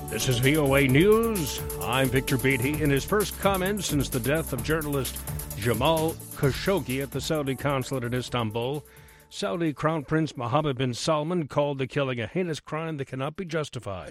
This is VOA News. I'm Victor Beatty. In his first comments since the death of journalist Jamal Khashoggi at the Saudi consulate in Istanbul, Saudi Crown Prince Mohammed bin Salman called the killing a heinous crime that cannot be justified.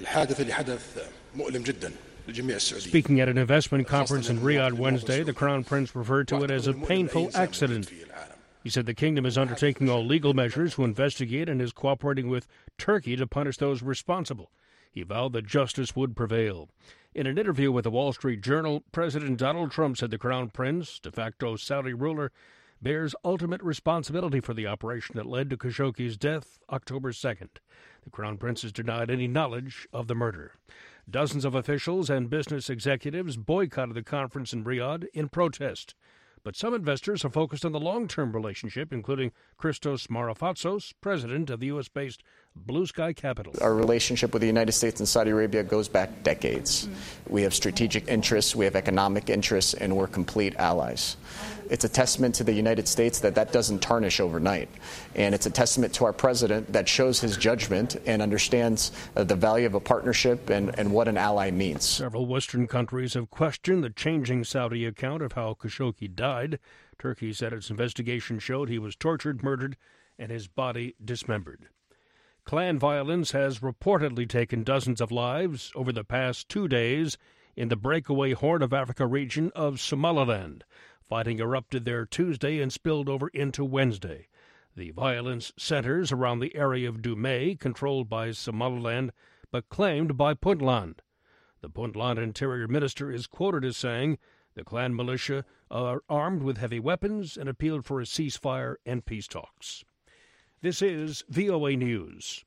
Speaking at an investment conference in Riyadh Wednesday, the Crown Prince referred to it as a painful accident. He said the kingdom is undertaking all legal measures to investigate and is cooperating with Turkey to punish those responsible. He vowed that justice would prevail. In an interview with the Wall Street Journal, President Donald Trump said the Crown Prince, de facto Saudi ruler, bears ultimate responsibility for the operation that led to Khashoggi's death October 2nd. The Crown Prince has denied any knowledge of the murder. Dozens of officials and business executives boycotted the conference in Riyadh in protest. But some investors are focused on the long-term relationship, including Christos Marafatsos, president of the U.S.-based Blue Sky Capital. Our relationship with the United States and Saudi Arabia goes back decades. We have strategic interests, we have economic interests, and we're complete allies. It's a testament to the United States that doesn't tarnish overnight. And it's a testament to our president that shows his judgment and understands the value of a partnership and what an ally means. Several Western countries have questioned the changing Saudi account of how Khashoggi died. Turkey said its investigation showed he was tortured, murdered, and his body dismembered. Clan violence has reportedly taken dozens of lives over the past 2 days in the breakaway Horn of Africa region of Somaliland. Fighting erupted there Tuesday and spilled over into Wednesday. The violence centers around the area of Dume, controlled by Somaliland, but claimed by Puntland. The Puntland Interior Minister is quoted as saying the clan militia are armed with heavy weapons and appealed for a ceasefire and peace talks. This is VOA News.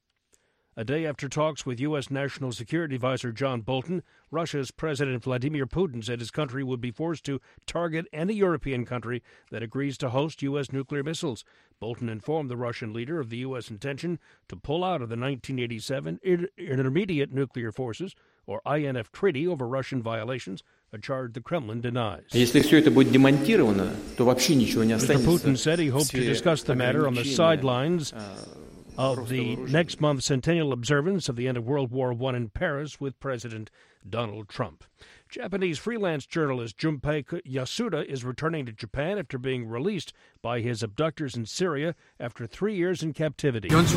A day after talks with U.S. National Security Advisor John Bolton, Russia's President Vladimir Putin said his country would be forced to target any European country that agrees to host U.S. nuclear missiles. Bolton informed the Russian leader of the U.S. intention to pull out of the 1987 Intermediate Nuclear Forces, or INF Treaty, over Russian violations, a charge the Kremlin denies. Mr. Putin said he hoped to discuss the matter on the sidelines of the next month's centennial observance of the end of World War I in Paris with President Donald Trump. Japanese freelance journalist Junpei Yasuda is returning to Japan after being released by his abductors in Syria after 3 years in captivity. He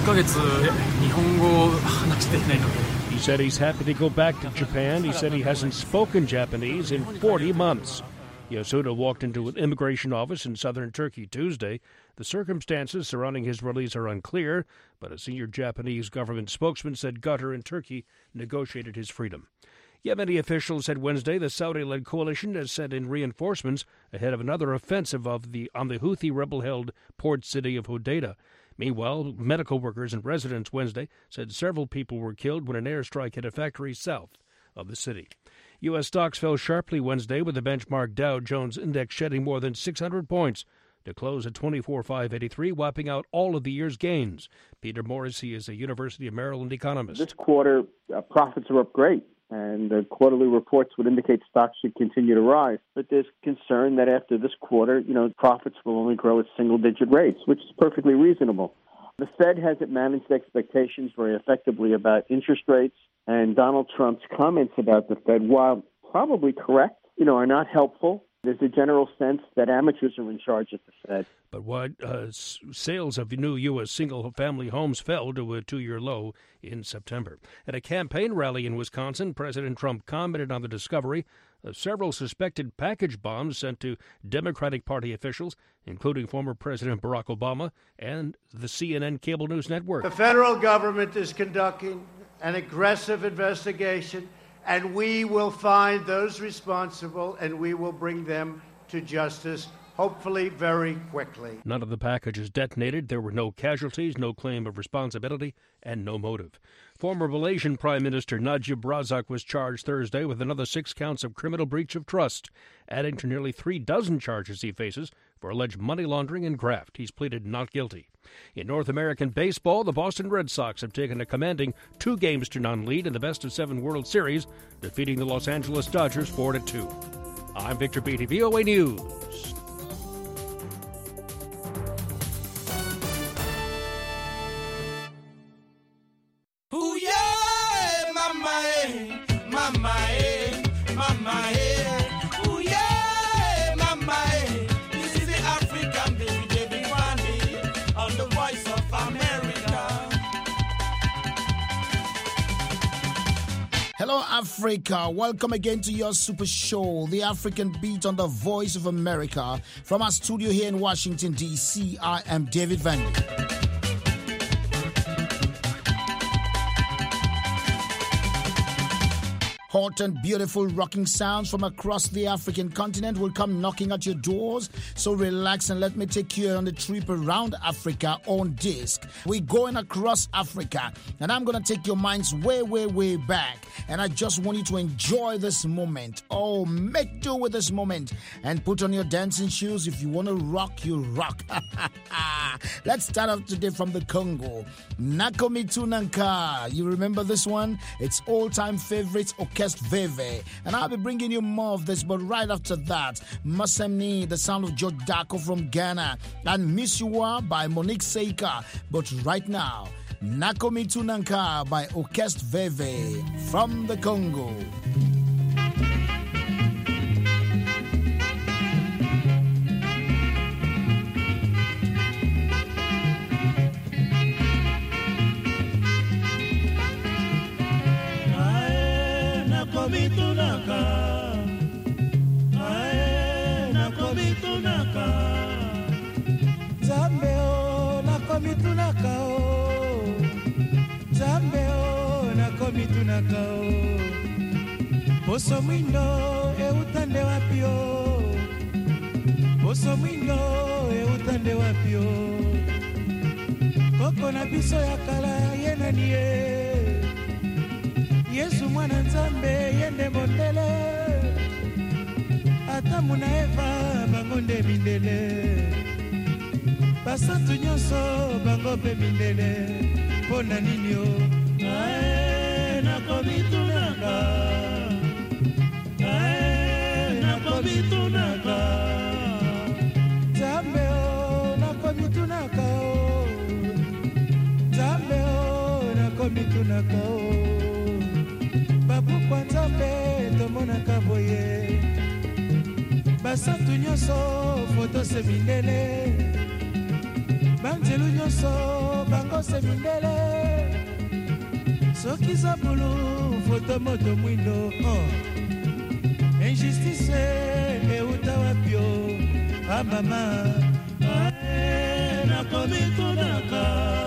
said he's happy to go back to Japan. He said he hasn't spoken Japanese in 40 months. Yasuda walked into an immigration office in southern Turkey Tuesday. The circumstances surrounding his release are unclear, but a senior Japanese government spokesman said Qatar and Turkey negotiated his freedom. Yemeni officials said Wednesday the Saudi-led coalition has sent in reinforcements ahead of another offensive on the Houthi rebel-held port city of Hodeidah. Meanwhile, medical workers and residents Wednesday said several people were killed when an airstrike hit a factory south of the city. U.S. stocks fell sharply Wednesday, with the benchmark Dow Jones Index shedding more than 600 points to close at 24,583, wiping out all of the year's gains. Peter Morrissey is a University of Maryland economist. This quarter, profits are up great, and the quarterly reports would indicate stocks should continue to rise. But there's concern that after this quarter, profits will only grow at single-digit rates, which is perfectly reasonable. The Fed hasn't managed expectations very effectively about interest rates, and Donald Trump's comments about the Fed, while probably correct, are not helpful. There's a general sense that amateurs are in charge at the Fed. But what sales of new U.S. single-family homes fell to a 2-year low in September. At a campaign rally in Wisconsin, President Trump commented on the discovery of several suspected package bombs sent to Democratic Party officials, including former President Barack Obama and the CNN cable news network. The federal government is conducting an aggressive investigation, and we will find those responsible, and we will bring them to justice, hopefully very quickly. None of the packages detonated. There were no casualties, no claim of responsibility, and no motive. Former Malaysian Prime Minister Najib Razak was charged Thursday with another 6 counts of criminal breach of trust, adding to nearly 36 charges he faces for alleged money laundering and graft. He's pleaded not guilty. In North American baseball, the Boston Red Sox have taken a commanding 2-0 lead in the best-of-7 World Series, defeating the Los Angeles Dodgers 4-2. I'm Victor Beatty, VOA News. Ooh, yeah, Hello, Africa. Welcome again to your super show, The African Beat on the Voice of America. From our studio here in Washington, D.C., I am David Vandy. Hot and beautiful rocking sounds from across the African continent will come knocking at your doors. So relax and let me take you on a trip around Africa on disc. We're going across Africa and I'm going to take your minds way, way, way back. And I just want you to enjoy this moment. Oh, make do with this moment and put on your dancing shoes. If you want to rock, you rock. Let's start off today from the Congo. Nakomitu Nanka. You remember this one? It's all-time favorite Orchestre Veve. And I'll be bringing you more of this, but right after that, Masemni, the sound of George Dako from Ghana, and Miss You Are by Monique Seika. But right now, Nakomitu Nanka by Orchestre Veve from the Congo. Boso mwindo utande wapio. Boso mwindo utande wapio. Koko na biso ya kala yena niye. Yesu mwana nzambe yende mondele. Ata muna Eva bangonde mindele. Basatu nyonso bango pe mindele. Pona nini o. Ae nakomitunaka. Nakomitunaka Zambe o nakomitunaka o Zambe o nakomitunaka o Babu kwa Zambe tomonaka boye Basatu nyonso foto se mindele Banzelu nyonso bango se mindele Soki zabulu foto moto mwindo Injustice euta wapio a mama ae nakomitunaka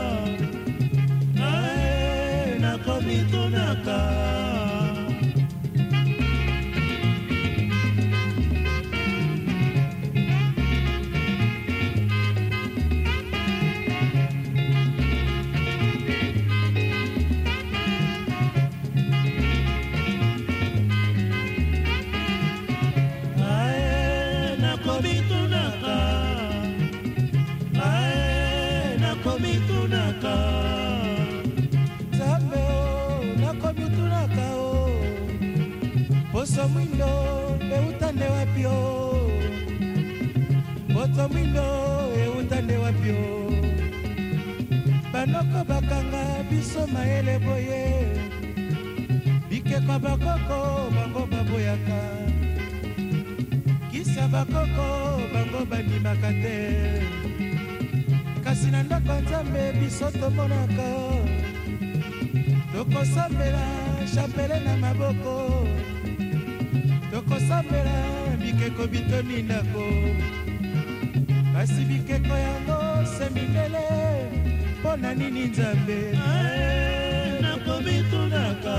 ae nakomitunaka Boso mwindo utande wapio. Boso mwindo utande wapio. Banoko bakanga biso maele boye. Bike kwa bakoko bango baboyaka. Kisa bakoko bango bandimaka te. Kasi na ndako nzambe biso tomonaka. Tokosambela chapele na maboko. Tokosambela bikeko bitoni ndako. Kasi bikeko yango semindele. Pona nini nzambe ae nakomitunaka.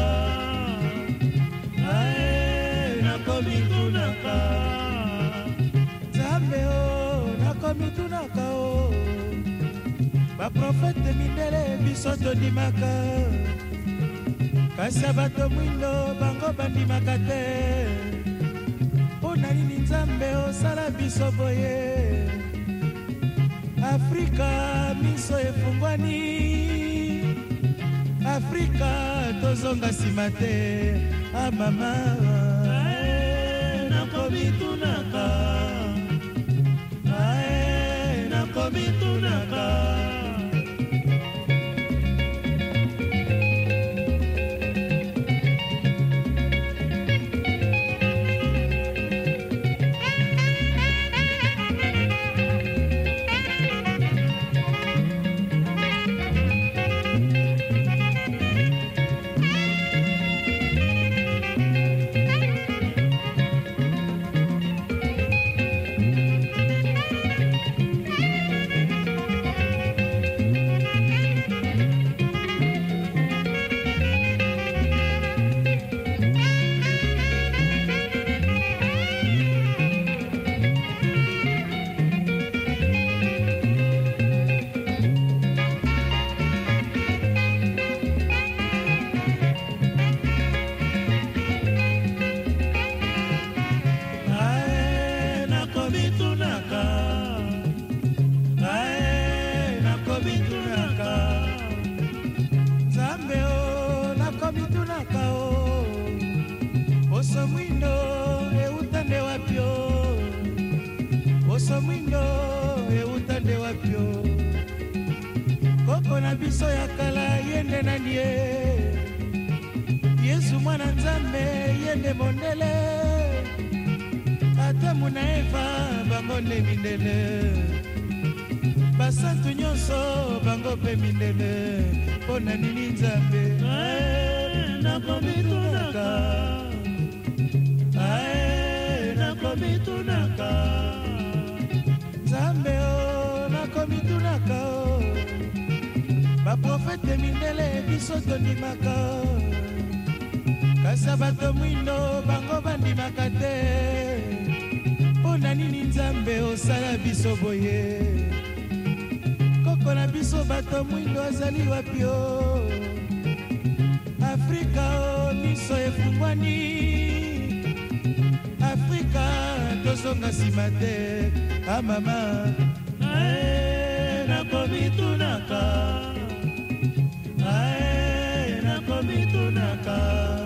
Ae nakomitunaka. Nzambe o nakomitunaka o. Ba profete mindele biso tondimaka. Kasi bato mwindo bango bandimaka te. Pona nini nzambe osala biso boye. Afrika miso efungwani. Afrika tozonga nsima te. Ah mama ae nakomitunaka. Ae nakomitunaka. bato mwindo euta nde wapio koko na biso ya kala yende nani ye Yesu mwana nzambe yende mondele Adamu na Eva bango nde mindele basantu nyonso bango pe mindele mpona nini nzambe nakomitunaka nakomitunaka nzambe o nakomitunaka o baprofete mindele biso tondimaka kasa bato mwindo bango bandimaka te mpona nini nzambe osala biso boye koko na biso bato mwindo azali wapi o Afrika o miso efungwani Afrika tozonga nsima te amama nakomitunaka nakomitunaka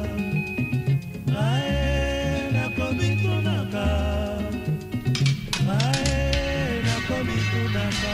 nakomitunaka nakomitunaka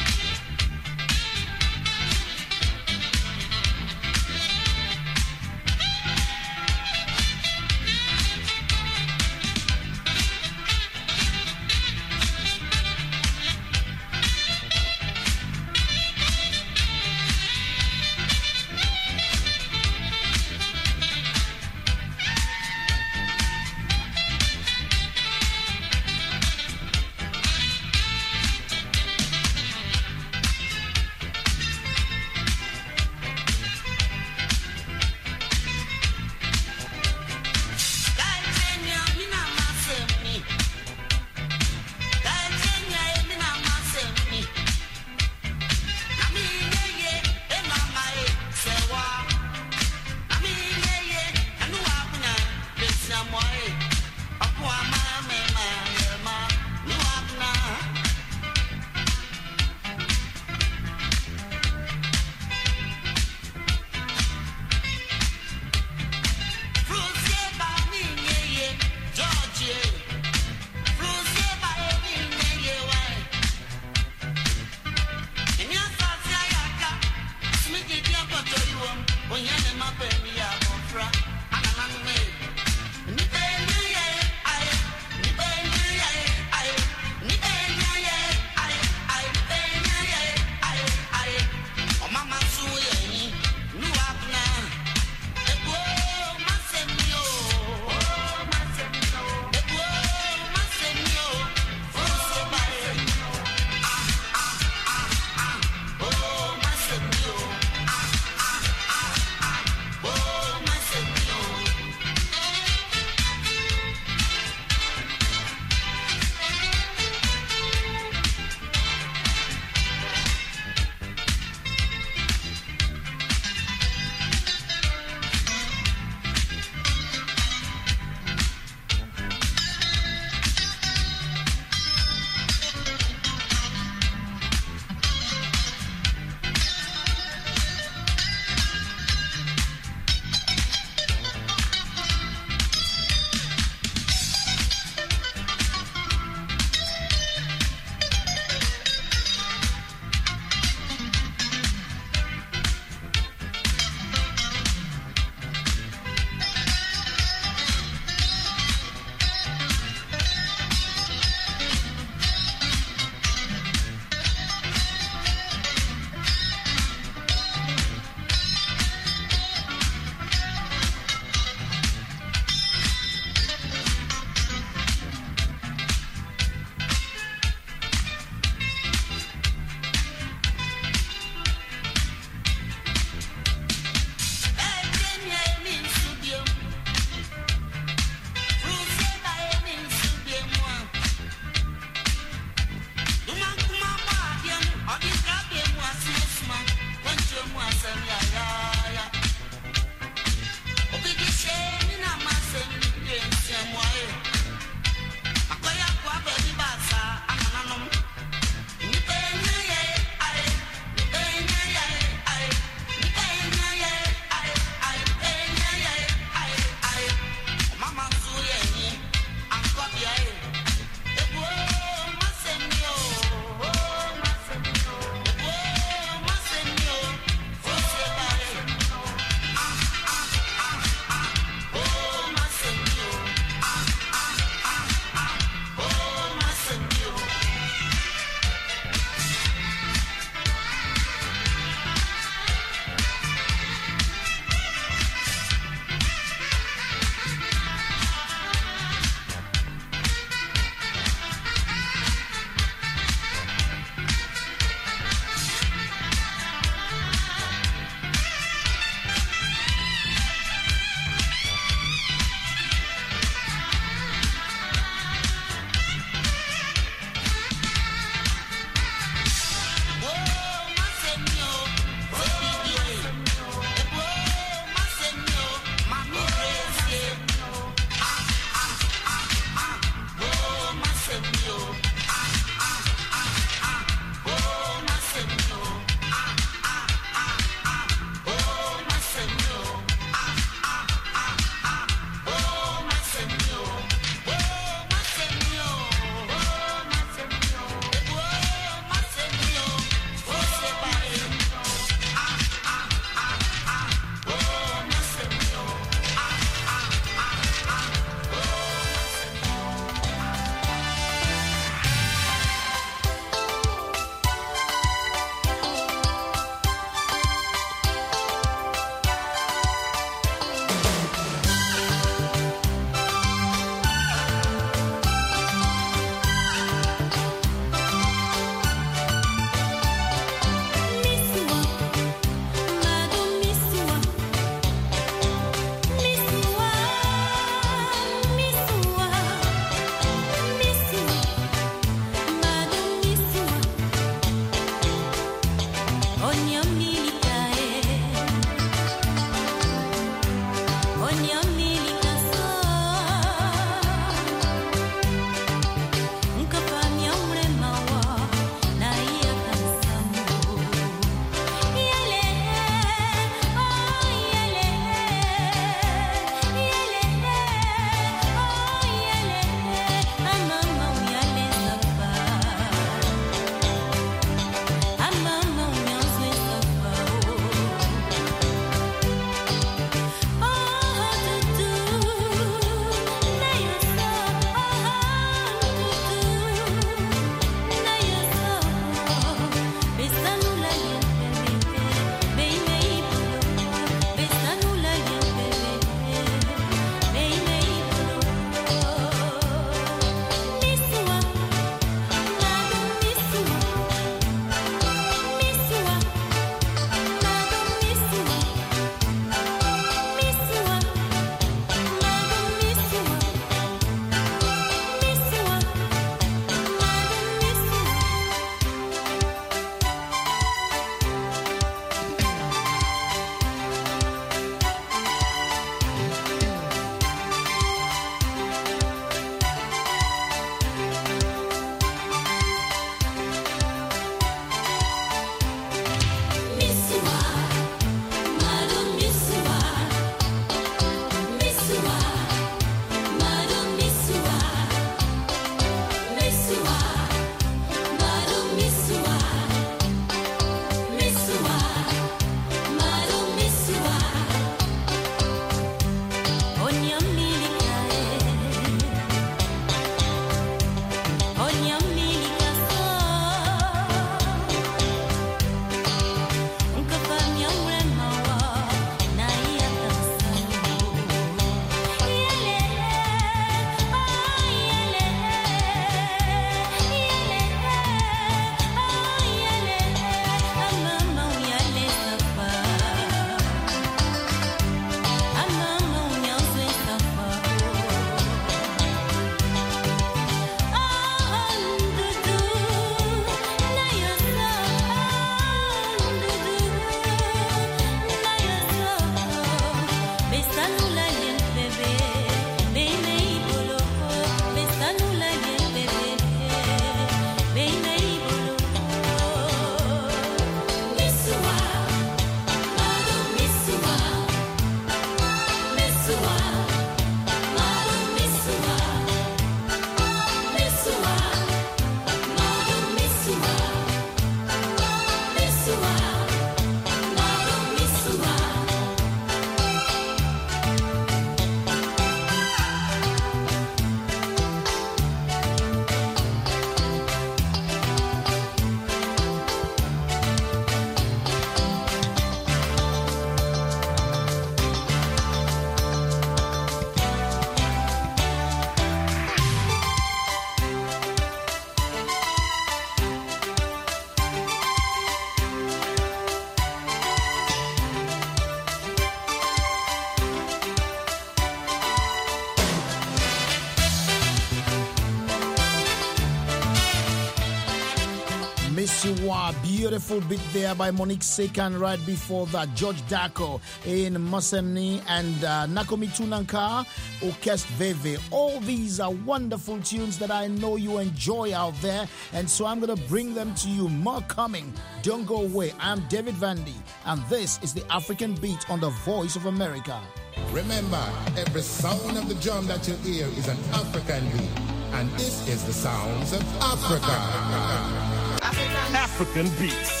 Misiwa, beautiful bit there by Monique Sekan. Right before that, George Dako in Masemni and Nakomi Tunanka, Orkest Veve. All these are wonderful tunes that I know you enjoy out there, and so I'm going to bring them to you. More coming. Don't go away. I'm David Vandy, and this is the African Beat on the Voice of America. Remember, every sound of the drum that you hear is an African beat, and this is the sounds of Africa. African Beats.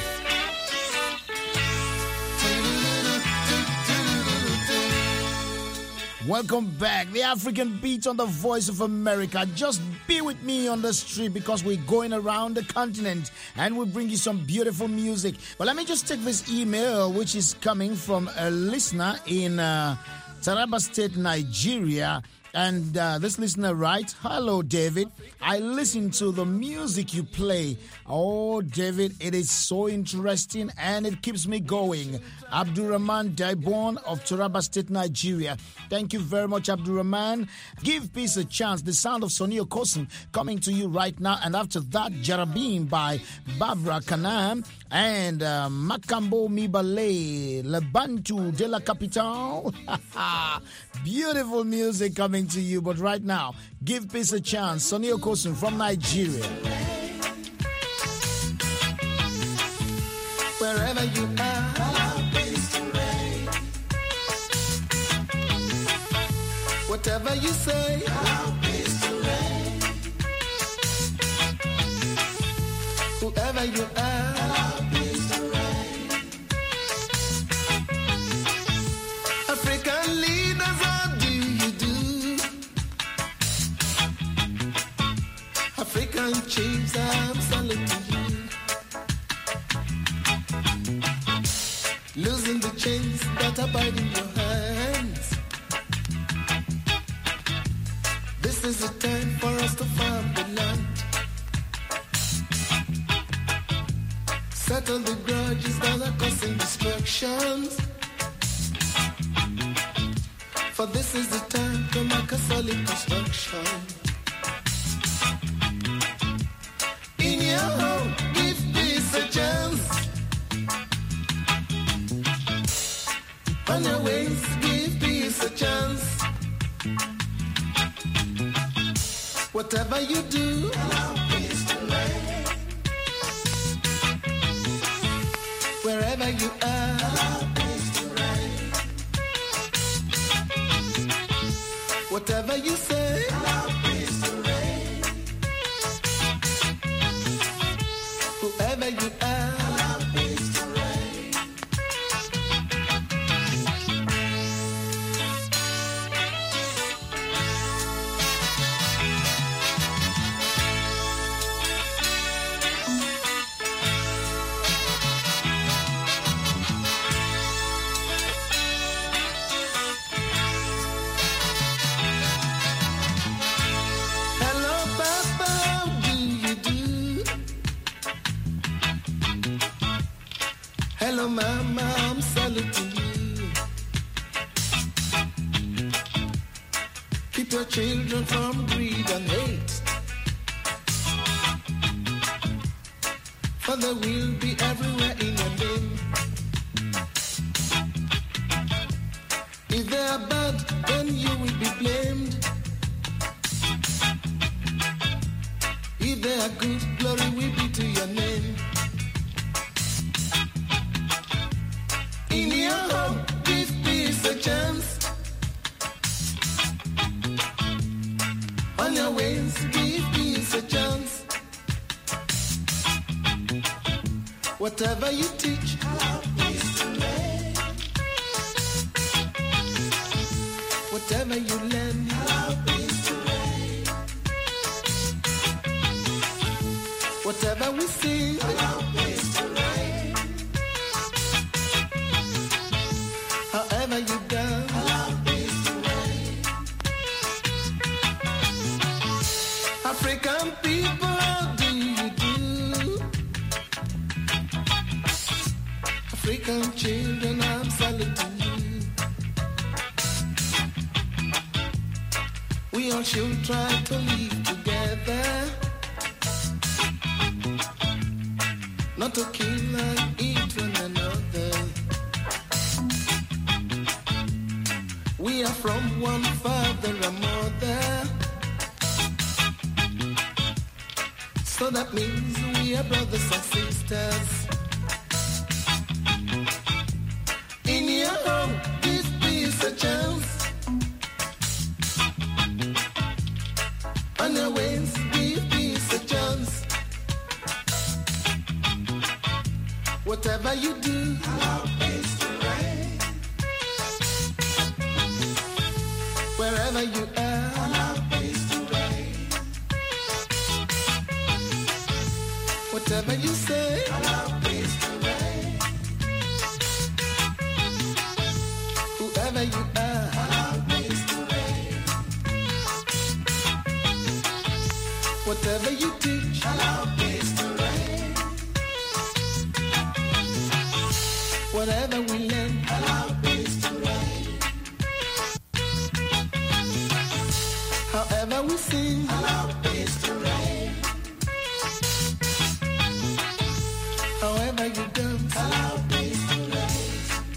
Welcome back. The African Beat on the Voice of America. Just be with me on the street because we're going around the continent and we'll bring you some beautiful music. But let me just take this email, which is coming from a listener in Taraba State, Nigeria. And this listener writes, "Hello, David. I listen to the music you play. Oh, David, it is so interesting and it keeps me going. Abdurrahman Daibon of Taraba State, Nigeria." Thank you very much, Abdurrahman. Give peace a chance. The sound of Sonny Okosun coming to you right now. And after that, Jarabin by Barbara Kanam and Makambo Mibale, Lebantu de la Capitale. Beautiful music coming to you. But right now, give peace a chance. Sonny Okosun from Nigeria. Wherever you are, allow peace to reign. Whatever you say, allow peace to reign. Whoever you are, allow peace to reign. African leaders, how do you do? African chiefs, I'm saluting you. Losing the chains that are biting your hands. This is the time for us to farm the land. Settle the grudges that are causing destructions. For this is the time to make a solid construction. In your home, give peace a chance. On your ways, give peace a chance. Whatever you do, allow peace to reign. Wherever you are, allow peace to reign. Whatever you say, allow peace to reign. Whoever you are, allow peace to reign. Hello, Mama, I'm saluting you. Keep your children from greed and hate, for they will be everywhere in your name. If they are bad, then you will be blamed. If they are good, glory will be to your name. In your home, give peace a chance. On your ways, give peace a chance. Whatever you teach, allow peace to reign. Whatever you learn, allow peace to reign. Whatever we sing, allow peace to reign. However you done, allow peace to reign. African people, how do you do? African children, I'm saluting you. We all should try to live together. to kill and eat one another. We are from one father and mother, so that means we are brothers and sisters. In your home, give peace a chance. On your ways, give peace a chance. Whatever you do, allow peace to reign. Wherever you are, allow peace to reign. Whatever you say, allow peace to reign. Whoever you are, allow peace to reign. Whatever you teach, allow peace to reign. Whatever we learn, allow peace to reign. However we sing, allow peace to reign. However you dance, allow peace to reign.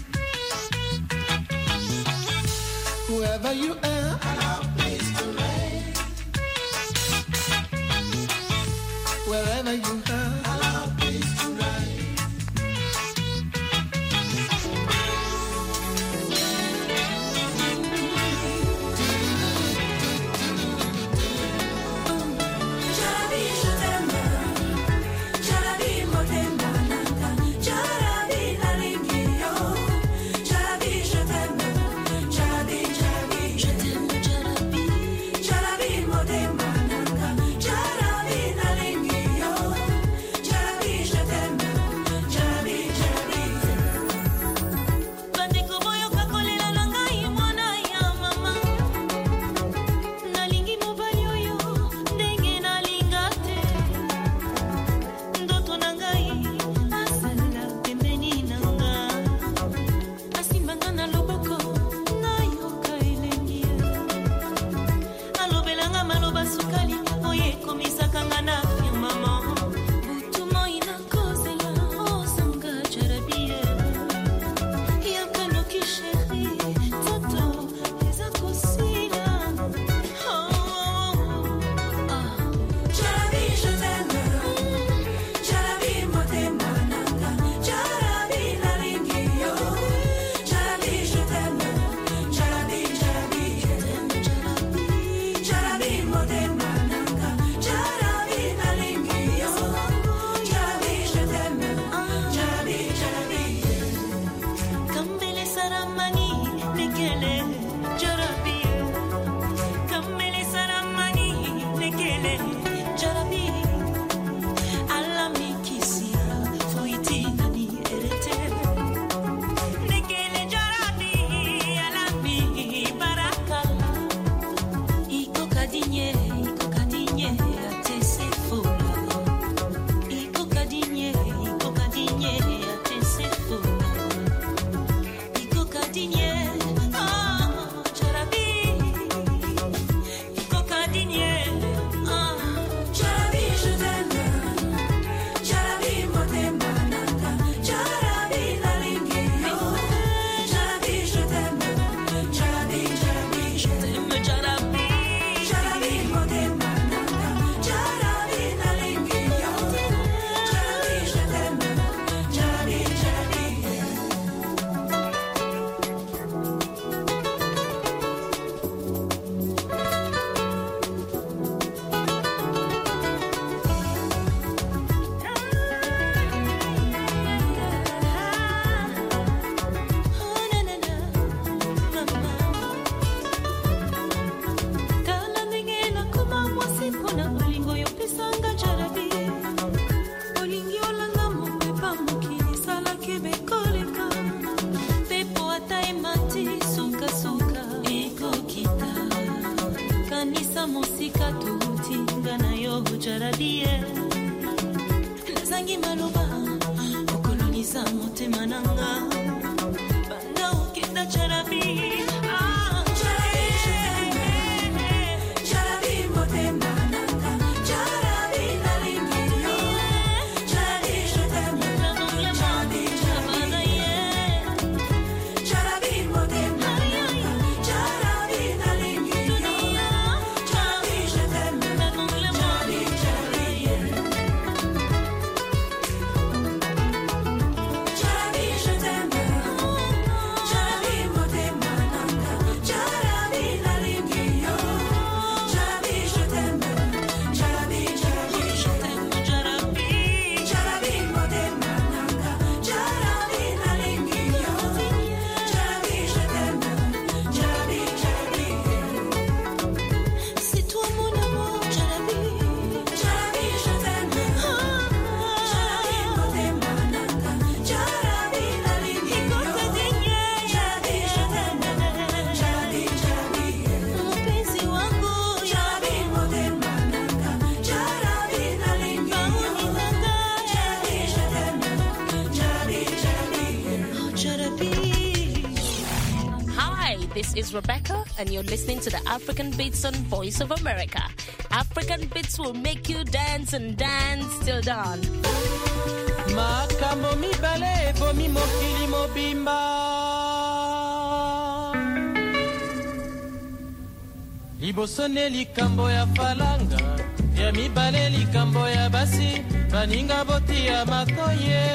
Whoever you are, allow peace to reign. Wherever you are, allow peace to reign. is Rebecca, and you're listening to the African Beats on Voice of America. African Beats will make you dance and dance till dawn. Makambo mibale bomi mokili mobimba libosone likambo ya falanga ya mibale likambo ya basi baninga boti ya matoye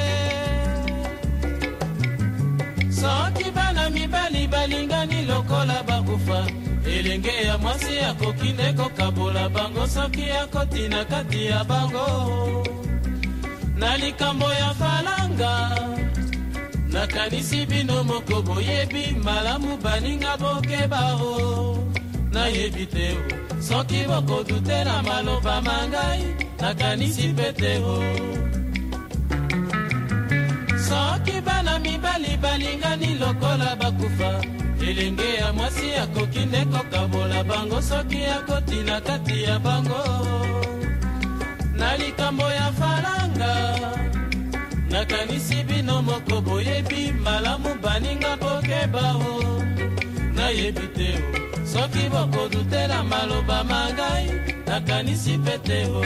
soki bana mibali balingani lokola bakufa elenge ya mwasi akokinde kokabola bango soki akotina kati ya bango na likambo ya falanga nakanisi bino moko boyebi malamu baninga bokebao nayebi te soki bokodutela maloba mangai nakanisi peteo soki bana mibali balingani lokola bakufa elenge ya mwasi akokinde kokabola bango soki akotina kati ya bango na likambo ya falanga nakanisi bino moko boyebi malamu baninga bokebao nayebi te soki bokodutela maloba mangai nakanisi peteo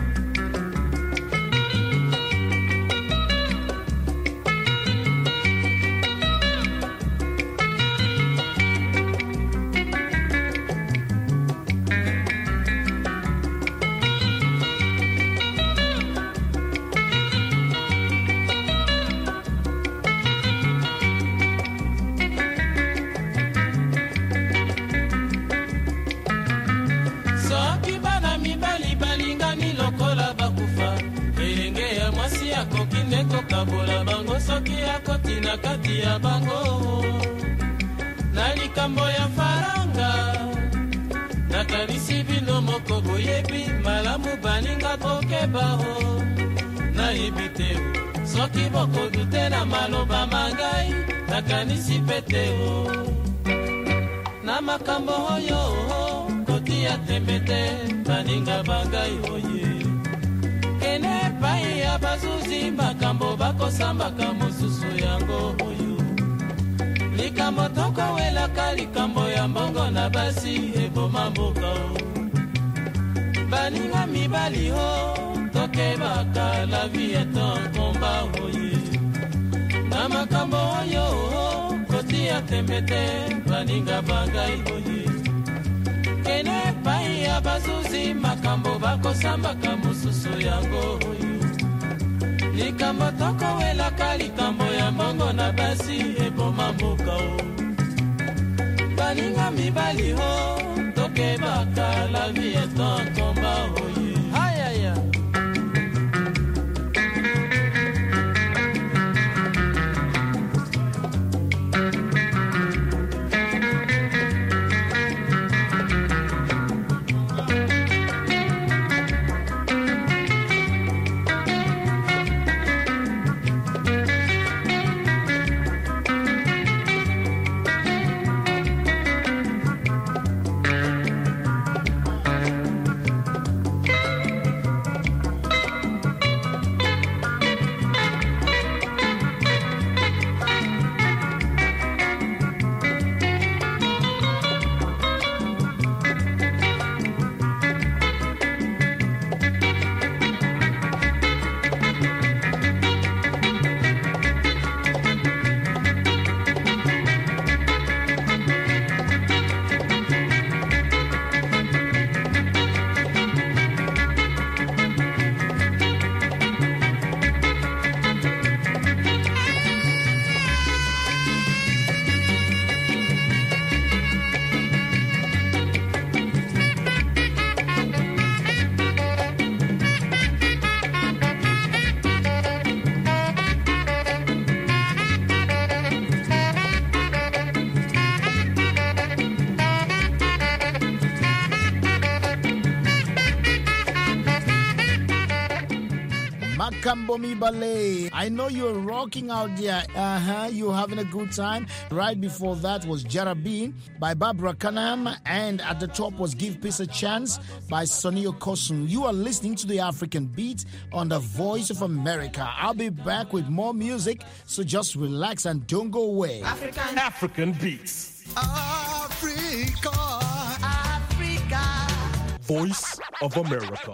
kokabola bango soki akotina kati ya bango na likambo ya faranga nakanisi bino moko boyebi malamu baninga bokebao nayebi te soki bokodutela maloba mangai nakanisi peteo na makambo oyo kotia tembe te baninga bangai oye kene pai ya bazuzi makambo bakosambaka mosusu yango oyo likambo tokowelaka likambo ya mbongo na basi eboma mboka baninga mibali ho tokebaka la vie est un combat oye na makambo oyo kotia tembe te baninga bangai oye kene pai ya bazuzi makambo bakosambaka mosusu yango oyo likambo tokowelaka likambo ya mbongo na basi eboma mboka o baninga mibali ho tokebaka la vie est un combat oye ayaya Makambomi Ballet. I know you're rocking out there. You're having a good time. Right before that was Jarabi by Barbara Kanam, and at the top was Give Peace a Chance by Sonny Okosun. You are listening to the African Beat on the Voice of America. I'll be back with more music, so just relax and don't go away. African Beats. Africa. Voice of America.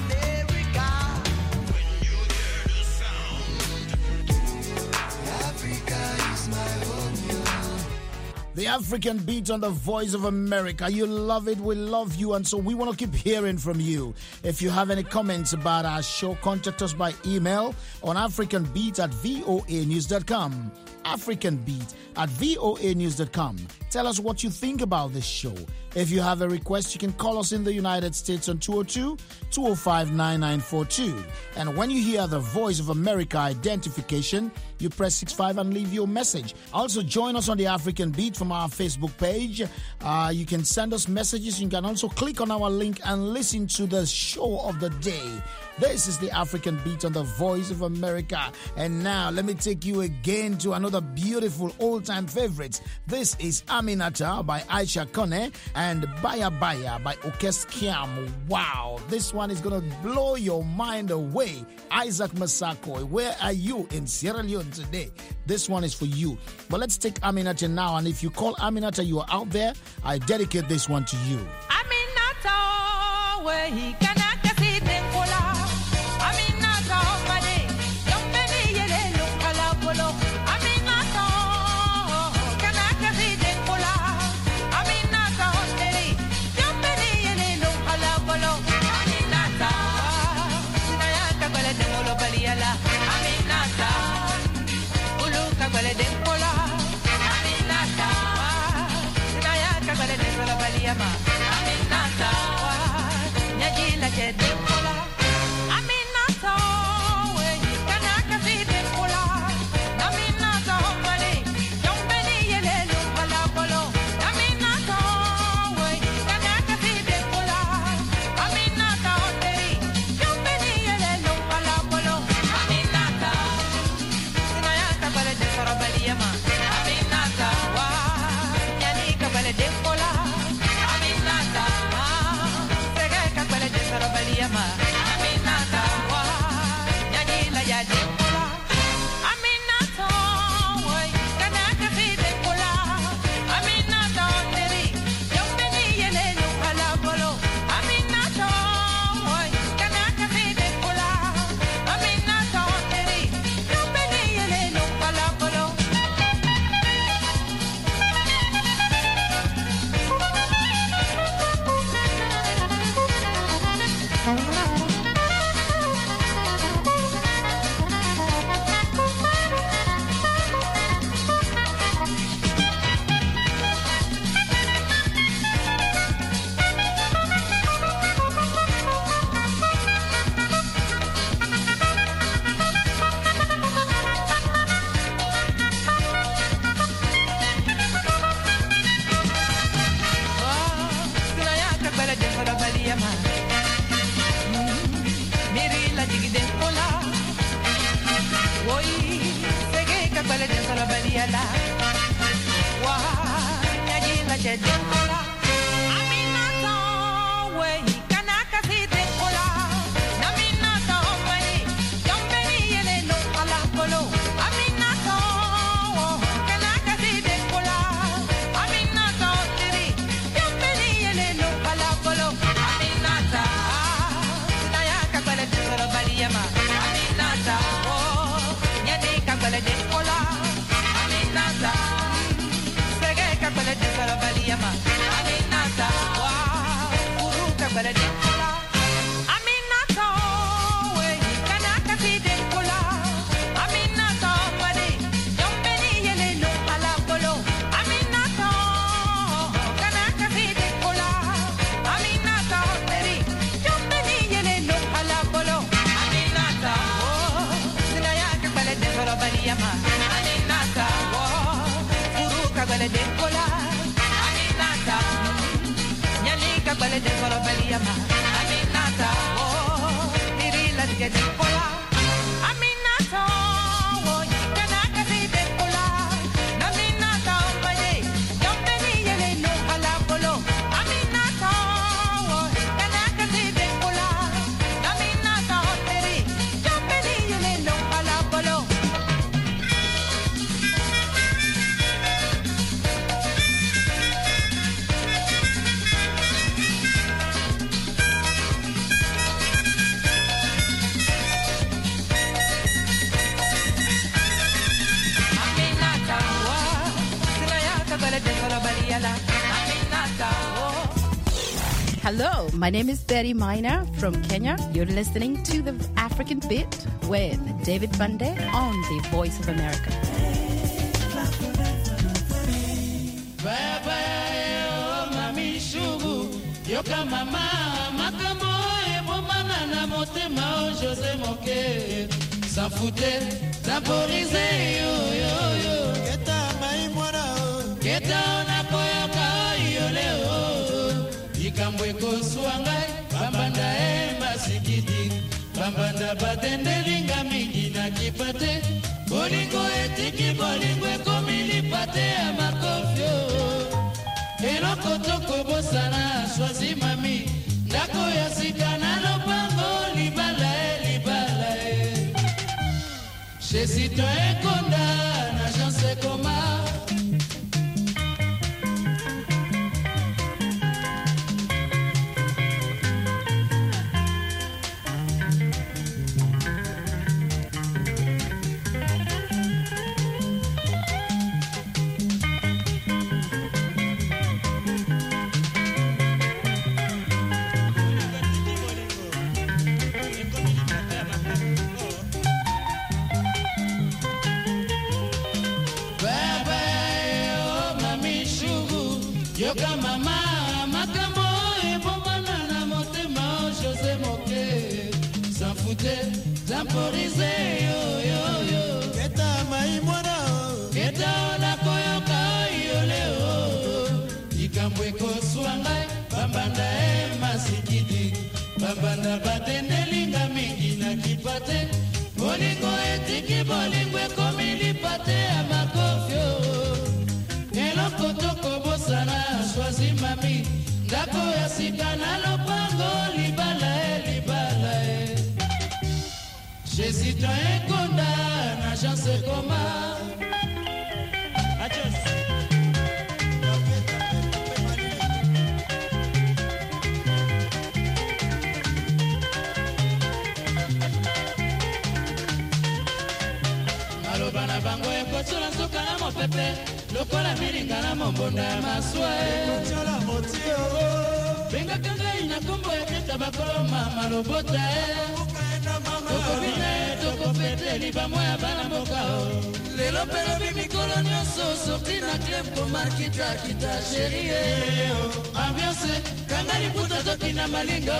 The African Beat on the Voice of America. You love it, we love you, and so we want to keep hearing from you. If you have any comments about our show, contact us by email on africanbeat@voanews.com. africanbeat@voanews.com. Tell us what you think about this show. If you have a request, you can call us in the United States on 202-205-9942. And when you hear the Voice of America identification, you press 65 and leave your message. Also, join us on the African Beat from our Facebook page. You can send us messages. You can also click on our link and listen to the show of the day. This is the African Beat on the Voice of America. And now, let me take you again to another beautiful old-time favorite. This is Aminata by Aisha Kone and Baya Baya by Orkest Kiam. Wow, this one is going to blow your mind away. Isaac Masako, where are you in Sierra Leone today? This one is for you. But let's take Aminata now. And if you call Aminata, you are out there, I dedicate this one to you. Aminata, where he cannot see them. Hello, my name is Betty Miner from Kenya. You're listening to the African Bit with David Bande on the Voice of America. Yoka mama makambo ebomana na motema José Moke Safute Zaporizé yo yo yo Keta mai mwana Keta na koyoka yole o Ikambwe koswanga bambanda masikiti bambanda batende linga mingi na kipate bolingo etiki bolingo komili pate amakofyo Eloko toko bosana swazi mami Ndako ya sikana lopango libala Chez citoyen konda na chance koma Yoka mama makambo ebomana na motema José Moke Sanfute Zaporizé yo yo yo Keta mai mwana Keta na koyoka yole o Ikambwe koswanga bambanda masikiti bambanda batende linga mingi na kipate bolingo etiki bolingo komili pate amakofyo Eloko toko bosana swazi mami Ndako ya sikana lopango libala Chez citoyen konda na chance koma Adios Malobana bango ekotsula nzoka na mopepe Lokola miringa na mombonda ya maswae Kochola motio Benga kanga ina kumbo ya keta bakoloma malobota Toko bine, toko pete liba moya bana mokao Lelo pelo bimikolo nyoso Sorti na klem koma kita kita sherie Ambiance, kanga liputa toki na malinga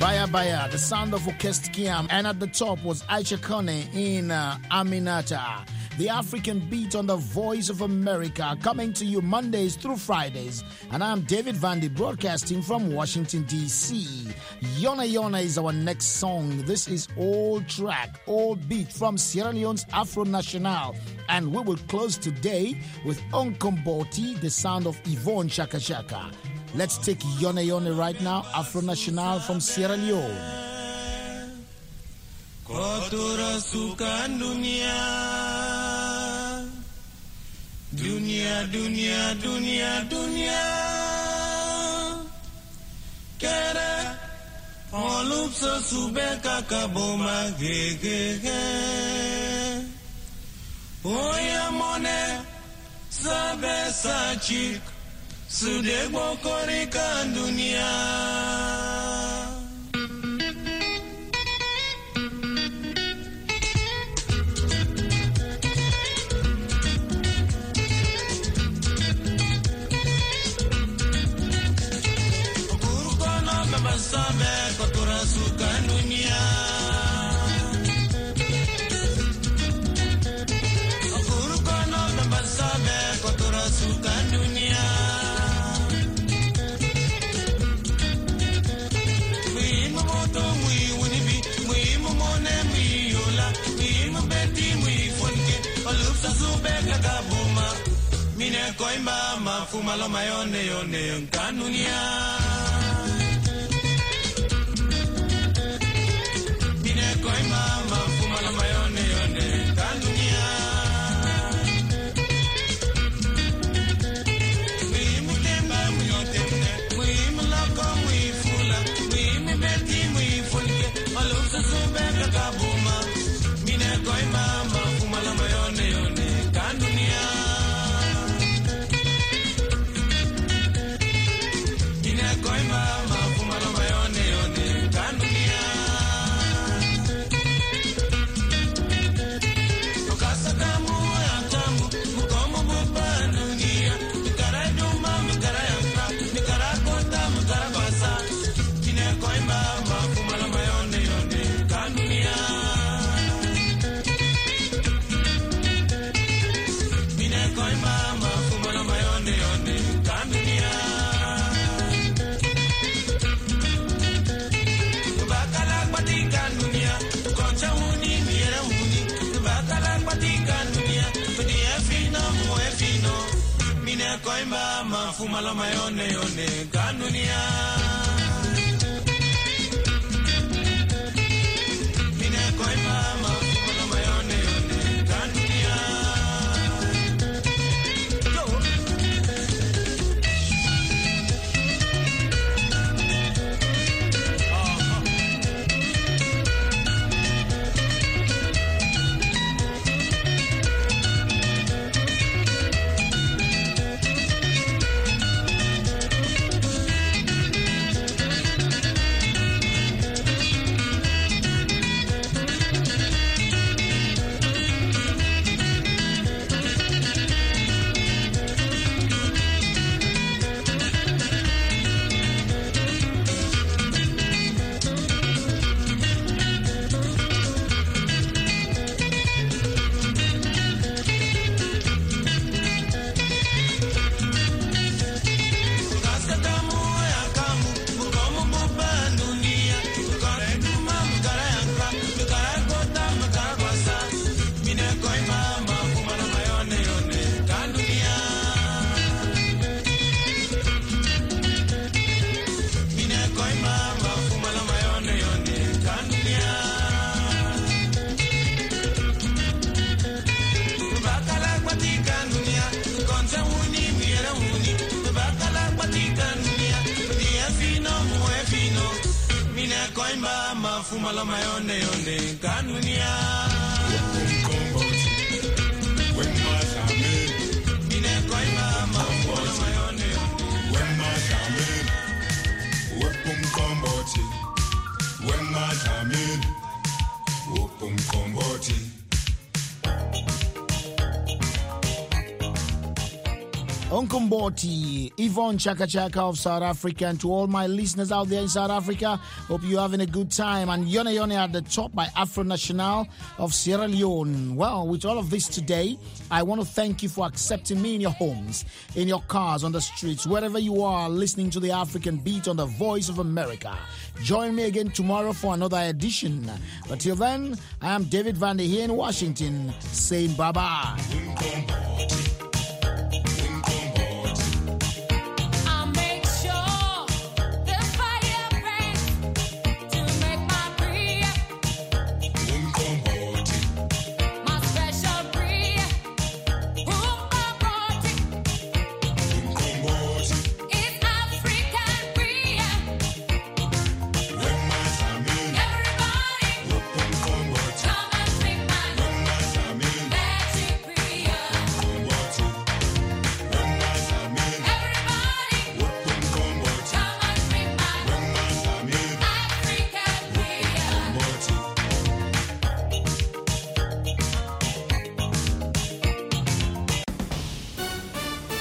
Baya Baya, the sound of Orchestra Kiam, and at the top was Aisha Kone in Aminata. The African Beat on the Voice of America, coming to you Mondays through Fridays. And I'm David Vandy, broadcasting from Washington, D.C. Yona Yona is our next song. This is old track, old beat from Sierra Leone's Afro National. And we will close today with Onkomboti, the sound of Yvonne Shaka Shaka. Let's take Yona Yona right now, Afro National from Sierra Leone. Kotora sukan dunia, dunia, dunia, dunia. Kere, olup sesube kakaboma gege. Oya mone, sabe sachik, sude bokorikan dunia. Sabe kotora sukan dunia. Guru kono memang sabe kotora sukan dunia. Mui moto mui unibi mui momone mui yola mui mbeti mui fonke olupsa sube kakabuma mine koimba mafuma lo mayone yone kanunia. Koimba mafuma lo mayone yone kanunia. Mine koimba mafuma lo mayone yone kanunia. Fumala mayone yone kanunia. When my shaman, mine koima mafumala mayone yone. When my shaman, wepum komboti. When my shaman, wepum komboti. Onkumboti, Yvonne Chaka Chaka of South Africa, and to all my listeners out there in South Africa, hope you're having a good time. And Yone Yone at the top by Afro National of Sierra Leone. Well, with all of this today, I want to thank you for accepting me in your homes, in your cars, on the streets, wherever you are listening to the African Beat on the Voice of America. Join me again tomorrow for another edition. But till then, I am David Vande here in Washington saying bye-bye.